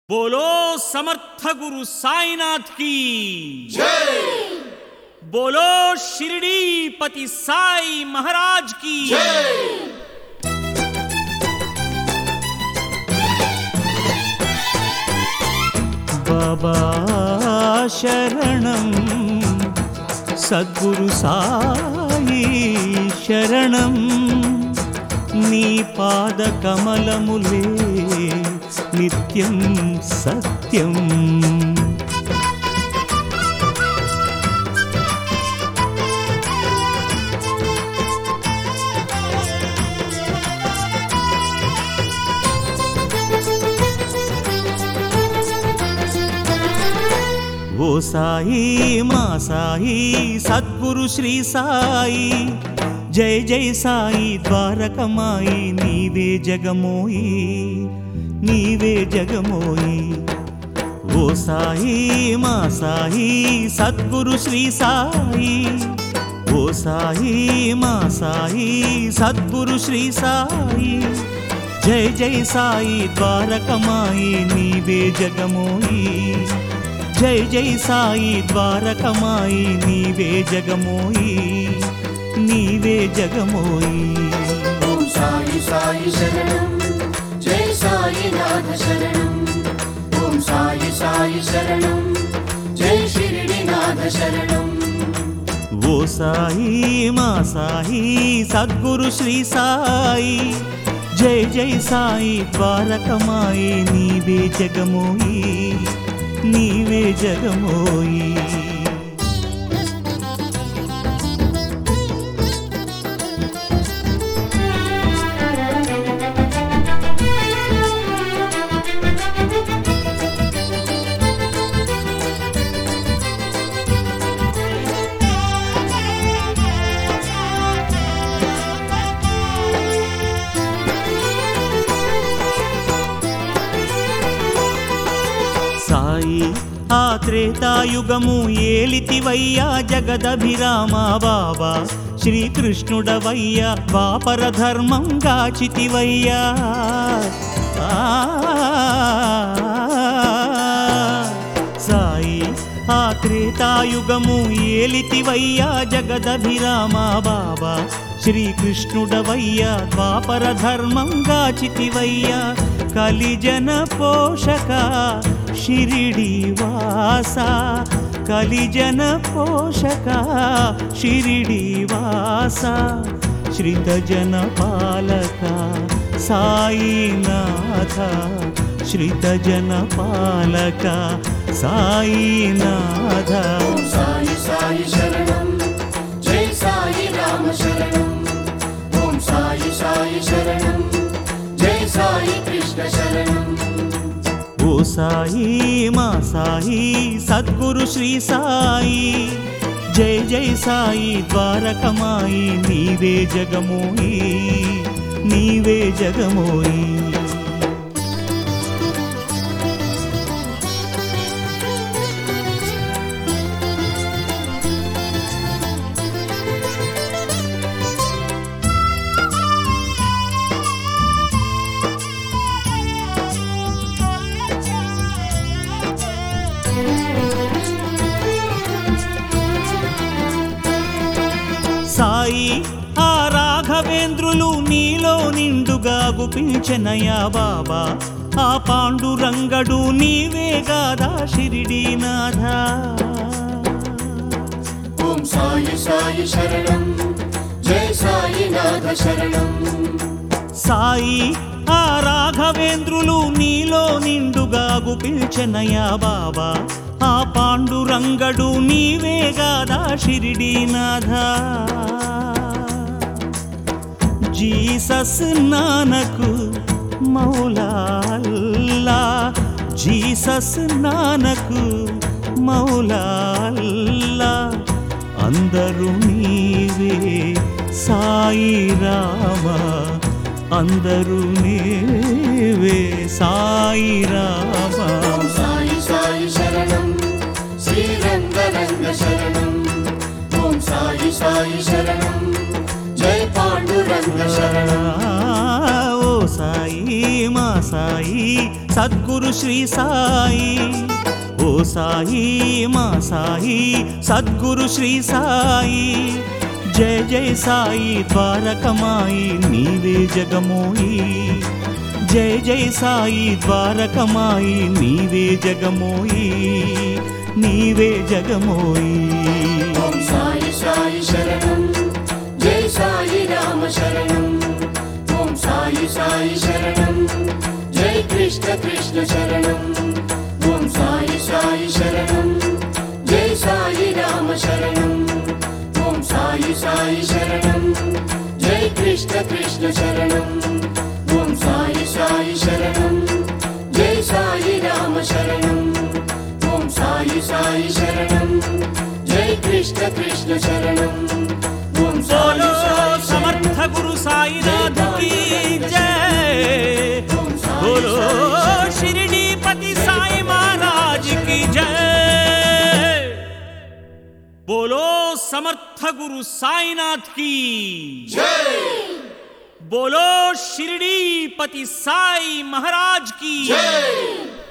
बोलो समर्थ गुरु साईनाथ की जय। बोलो शिरडी पति साई महाराज की जय। बाबा शरणं सद्गुरु साई शरणं नी पाद कमलमुले नित्यं सत्यं। ओ साई मा साई सद्गुरु श्री साई जय जय साई द्वारकमाई नीवे जगमोई नीवे जगमोई। ओ साई मा साई सद्गुरु श्री साई ओ साई मा साई सद्गुरु श्री साई जय जय साई द्वारकमाई नीवे जगमोई जय जय साई द्वारकमाई नीवे जगमोई नीवे जगमोई। ओम साई साई शरणं जय साई नाथ शरणं। ओम साई साई शरणं जय शिरडीनाथ शरणं। वो साई मा साई सद्गुरु श्री साई जय जय साई द्वारकमाई नीवे जगमोई नीवे जगमोई। సాయి ఆ త్రేతాయుగము ఏలితివయ్యా జగదభిరామ బాబా శ్రీకృష్ణుడవయ్యా ద్వాపర ధర్మం గాచితివయ్యా। సాయి ఆ త్రేతాయుగము ఏలితివయ్యా జగదభిరామ బాబా శ్రీకృష్ణుడవయ్యా ద్వాపర ధర్మం గాచితివయ్యా। కలిజన పోషక शिरिडी वासा कलिजन पोषक शिरिडी वासा श्रितजन पालक साईनाथ श्रितजन पालक साईनाथ। ओम साई साई शरणं जय साई राम शरणं। ओम साई साई शरणं जय साई कृष्ण शरणं। ओ साई मा साई सद्गुरु श्री साई जय जय साई द्वारकमाई नीवे जगमोई नीवे जगमोई। సాయి ఆ రాఘవేంద్రులు నీలో నిండుగా గుపించెనయా బాబా ఆ పాండురంగడు నీవే గాదా షిరిడీనాథ। ఓం సాయి సాయి శరణం జయ సాయినాథ శరణం। సాయి ఆ రాఘవేంద్రులు నీలో నిండుగా గుపించెనయా బాబా ఆ పాండురంగడు నీవే గాదా Shirdinatha. Jesus Nanak Maula Allah Jesus Nanak Maula Allah అందరూ నీవే సాయి రామ అందరూ నీవే సాయి రామ। ఓం సాయి సాయి శరణం శ్రీ రంగరంగ శరణం। ఓం సాయి సాయి శరణం జయ పాండురంగ శరణం। ఓ సాయి మా సాయి సద్గురు శ్రీ సాయి, ఓ సాయి మా సాయి సద్గురు శ్రీ సాయి. జయ జయ సాయి ద్వారకమాయి నీవే జగమోయి, జయ జయ సాయి ద్వారకమాయి నీవే జగమోయి, నీవే జగమోయి. ఓం సాయి సాయి శరణం, జై సాయి రామ శరణం. ఓం సాయి సాయి శరణం, జై కృష్ణ కృష్ణ శరణం. ఓం సాయి సాయి శరణం, జై సాయి రామ శరణం. ఓం సాయి సాయి శరణం, జై కృష్ణ కృష్ణ శరణం. ఓం సాయి సాయి శరణం, జై సాయి రామ శరణం. ఓం సాయి సాయి శరణం, జై కృష్ణ కృష్ణ శరణం. ఓం సాయి बोलो సాయి समर्थ गुरु साईनाथ की जय, बोलो शिरडीपति साई महाराज की जय, बोलो समर्थ गुरु साईनाथ की जय, बोलो शिरडीपति साई महाराज की जय.